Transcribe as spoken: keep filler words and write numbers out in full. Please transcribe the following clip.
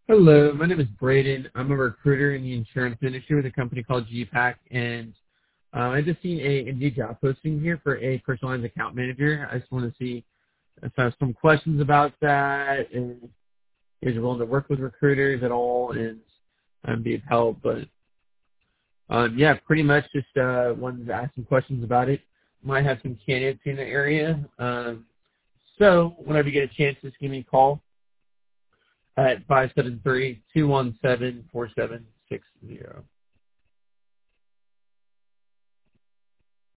Hello, my name is Braden. I'm a recruiter in the insurance industry with a company called G PAC, and uh, I just seen a Indeed job posting here for a personalized account manager. I just want to see if I have some questions about that, and if you're willing to work with recruiters at all, and um, be of help. But um, yeah, pretty much just uh, wanted to ask some questions about it. Might have some candidates in the area. Um, so whenever you get a chance, just give me a call at five seven three, two one seven, four seven six zero.